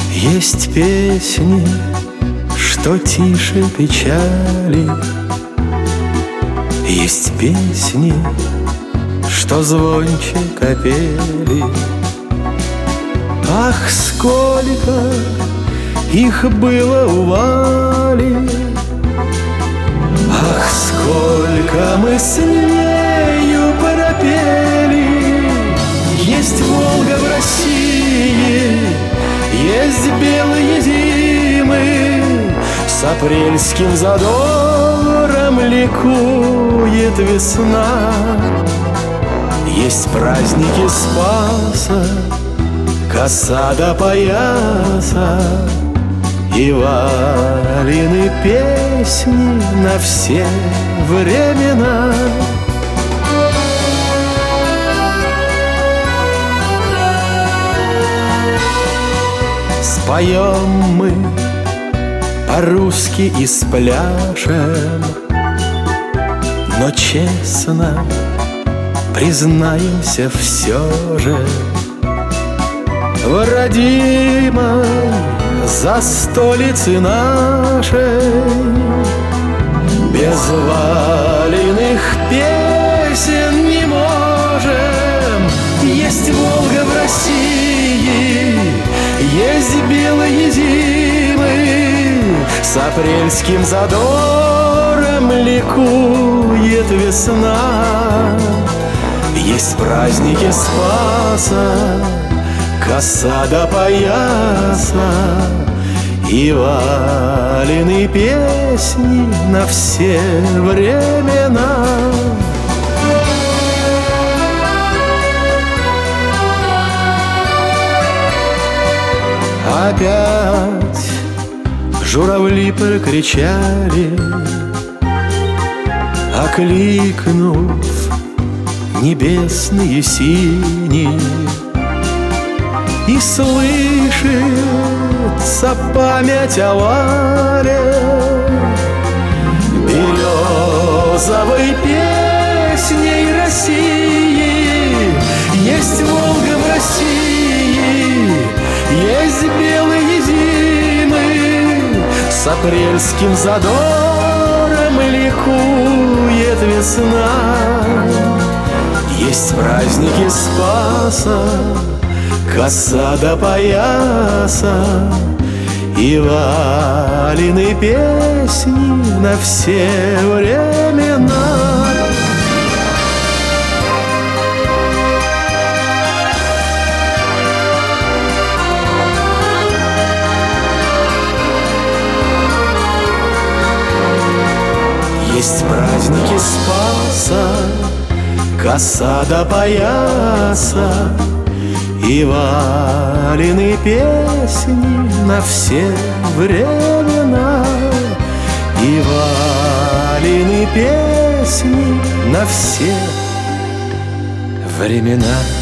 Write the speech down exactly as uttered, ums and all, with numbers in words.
Есть песни, что тише печали, есть песни, что звонче капели. Ах, сколько их было у Вали, ах, сколько мы с нею пропели. Есть Волга в России, есть белые зимы, с апрельским задором ликует весна. Есть праздники Спаса, коса до пояса, и Валины песни на все времена. Споем мы по-русски и спляшем, но честно признаемся все же: в родимой застолице нашей без Валиных песен не можем. Есть Волга в России, есть белые зимы, с апрельским задором ликует весна. Есть праздники Спаса, коса до пояса, и Валины песни на все времена. Опять журавли прокричали, окликнув небесные синие, и слышится память о Вале, березовой песней России. Есть Волга в России, есть белые зимы, с апрельским задором ликует весна. Есть праздники Спаса, коса до пояса, и Валины песни на все времена. Есть праздники Спаса, коса до пояса, и Валины песни на все времена, и Валины песни на все времена.